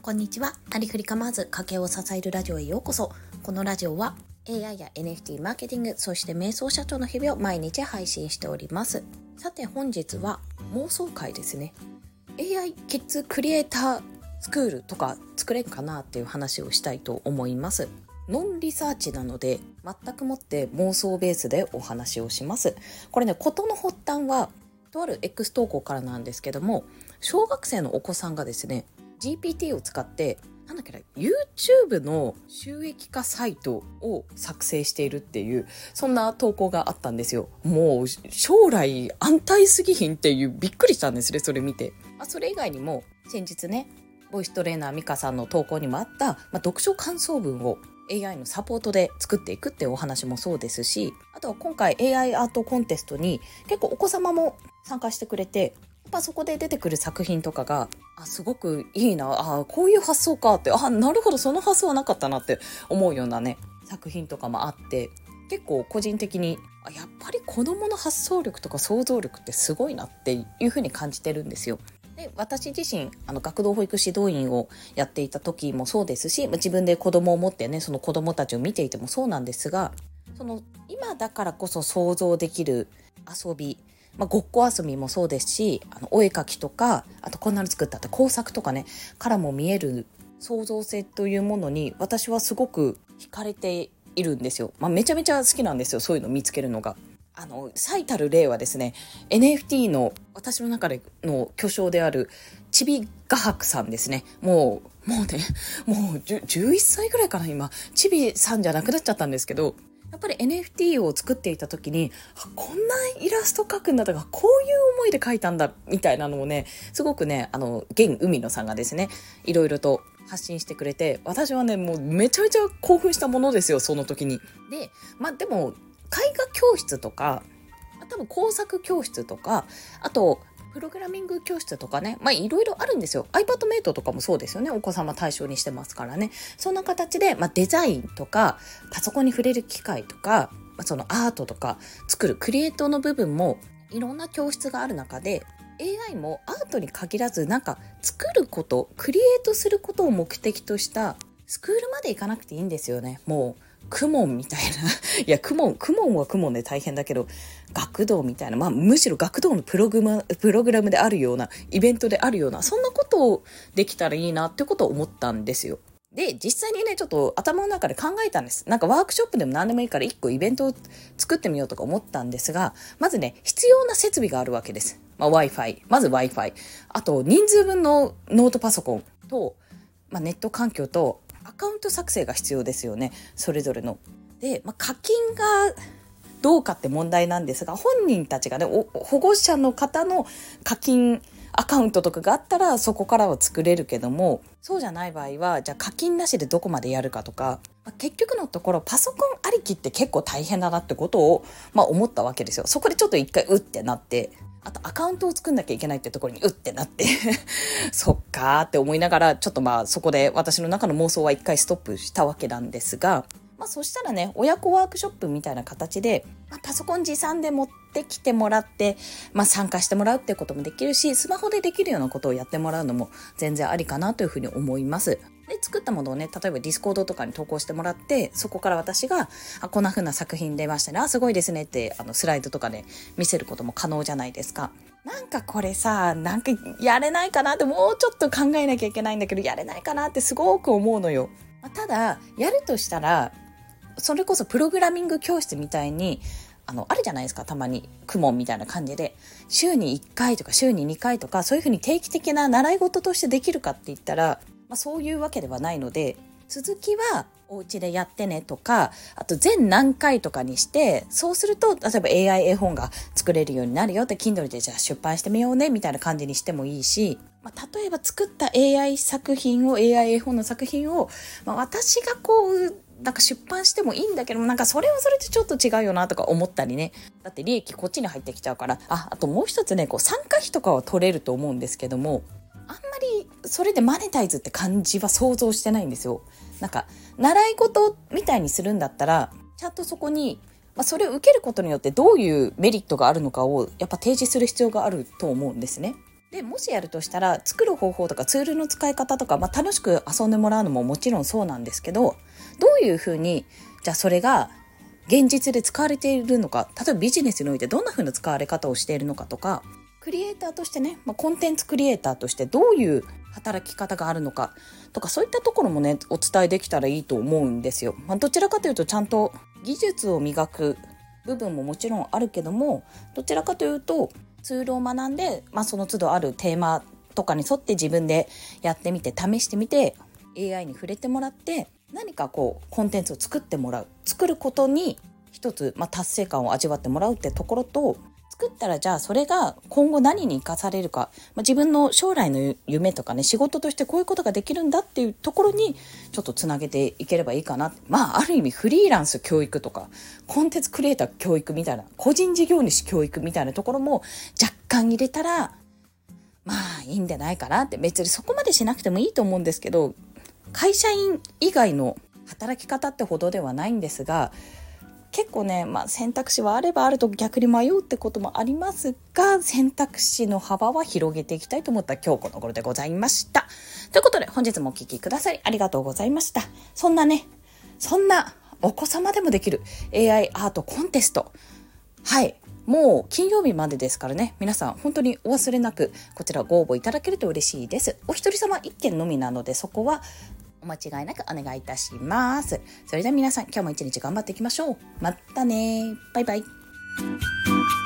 こんにちは。ありふり構わず家計を支えるラジオへようこそ。このラジオは AI や NFT マーケティング、そして瞑想社長の日々を毎日配信しております。さて本日は妄想会ですね。 AI キッズクリエイタースクールとか作れるかなっていう話をしたいと思います。ノンリサーチなので全くもって妄想ベースでお話をします。これね、事の発端はとある X 投稿からなんですけども、小学生のお子さんがですねGPT を使ってYouTube の収益化サイトを作成しているっていう、そんな投稿があったんですよ。もう将来安泰すぎひんっていう、びっくりしたんですね、それ見て。それ以外にも先日ね、ボイストレーナーミカさんの投稿にもあった、読書感想文を AI のサポートで作っていくっていうお話もそうですし、あとは今回 AI アートコンテストに結構お子様も参加してくれて、そこで出てくる作品とかがすごくいいな、こういう発想かって、なるほど、その発想はなかったなって思うようなね作品とかもあって、結構個人的にやっぱり子どもの発想力とか想像力ってすごいなっていうふうに感じてるんですよ。で、私自身学童保育指導員をやっていた時もそうですし、自分で子供を持ってね、その子供たちを見ていてもそうなんですが、その今だからこそ想像できる遊び、ごっこ遊びもそうですし、お絵描きとか、あとこんなの作ったって工作とかねからも見える創造性というものに私はすごく惹かれているんですよ。めちゃめちゃ好きなんですよ、そういうの見つけるのが。最たる例はですね、 NFT の私の中での巨匠であるちび画伯さんですね。もうね、もう11歳ぐらいかな、今。ちびさんじゃなくなっちゃったんですけど、やっぱり NFT を作っていた時に、こんなイラスト描くんだとか、こういう思いで描いたんだみたいなのをね、すごくね、現海野さんがですね、いろいろと発信してくれて、私はね、もうめちゃめちゃ興奮したものですよ、その時に。で、でも絵画教室とか、多分工作教室とか、あとプログラミング教室とかね、いろいろあるんですよ。 iPad メイトとかもそうですよね。お子様対象にしてますからね。そんな形で、デザインとかパソコンに触れる機会とか、そのアートとか作るクリエイトの部分もいろんな教室がある中で、 AI もアートに限らず、作ること、クリエイトすることを目的としたスクールまで行かなくていいんですよね。もうクモンみたいないや、クモンはクモンで大変だけど、学童みたいな、むしろ学童のプログラムであるような、イベントであるような、そんなことをできたらいいなってことを思ったんですよ。で、実際にね、ちょっと頭の中で考えたんです。ワークショップでも何でもいいから1個イベントを作ってみようとか思ったんですが、まずね、必要な設備があるわけです。Wi-Fi。まず Wi-Fi。あと、人数分のノートパソコンと、ネット環境と、アカウント作成が必要ですよね、それぞれの。で、課金がどうかって問題なんですが、本人たちがね、保護者の方の課金アカウントとかがあったらそこからは作れるけども、そうじゃない場合は、じゃあ課金なしでどこまでやるかとか、結局のところパソコンありきって結構大変だなってことを、思ったわけですよ。そこでちょっと一回ってなって、あとアカウントを作んなきゃいけないってところにってなってそっかーって思いながら、ちょっとそこで私の中の妄想は一回ストップしたわけなんですが、そしたらね、親子ワークショップみたいな形で、パソコン持参で持ってきてもらって、参加してもらうってこともできるし、スマホでできるようなことをやってもらうのも全然ありかなというふうに思います。で、作ったものをね、例えばディスコードとかに投稿してもらって、そこから私がこんな風な作品出ましたね、すごいですねってスライドとかで見せることも可能じゃないですか。これさ、やれないかなって、もうちょっと考えなきゃいけないんだけど、やれないかなってすごく思うのよ。ただやるとしたら、それこそプログラミング教室みたいにあるじゃないですか、たまにクモンみたいな感じで週に1回とか週に2回とか、そういうふうに定期的な習い事としてできるかって言ったら、そういうわけではないので、続きはお家でやってねとか、あと全何回とかにして、そうすると例えば AI 絵本が作れるようになるよって、 Kindle でじゃあ出版してみようねみたいな感じにしてもいいし、例えば作った AI 作品を、 AI 絵本の作品を、私が出版してもいいんだけど、それはそれでちょっと違うよなとか思ったりね。だって利益こっちに入ってきちゃうから。あともう一つね、参加費とかは取れると思うんですけども、あんまりそれでマネタイズって感じは想像してないんですよ。習い事みたいにするんだったら、ちゃんとそこに、それを受けることによってどういうメリットがあるのかをやっぱ提示する必要があると思うんですね。 でもしやるとしたら作る方法とかツールの使い方とか、楽しく遊んでもらうのももちろんそうなんですけど、どういうふうにじゃあそれが現実で使われているのか、例えばビジネスにおいてどんなふうな使われ方をしているのかとか、クリエイターとしてね、コンテンツクリエイターとしてどういう働き方があるのかとか、そういったところもねお伝えできたらいいと思うんですよ。どちらかというとちゃんと技術を磨く部分ももちろんあるけども、どちらかというとツールを学んで、その都度あるテーマとかに沿って自分でやってみて試してみて AI に触れてもらって何かコンテンツを作ってもらう、作ることに一つ、達成感を味わってもらうってところと、作ったらじゃあそれが今後何に生かされるか、自分の将来の夢とかね、仕事としてこういうことができるんだっていうところにちょっとつなげていければいいかな。ある意味フリーランス教育とかコンテンツクリエイター教育みたいな、個人事業主教育みたいなところも若干入れたらいいんじゃないかなって。別にそこまでしなくてもいいと思うんですけど、会社員以外の働き方ってほどではないんですが、結構ね、選択肢はあればあると逆に迷うってこともありますが、選択肢の幅は広げていきたいと思った今日この頃でございました。ということで本日もお聞きくださりありがとうございました。そんなお子様でもできる AI アートコンテスト、もう金曜日までですからね、皆さん本当にお忘れなくこちらご応募いただけると嬉しいです。お一人様1件のみなので、そこはお間違いなくお願いいたします。それでは皆さん、今日も一日頑張っていきましょう。またね。バイバイ。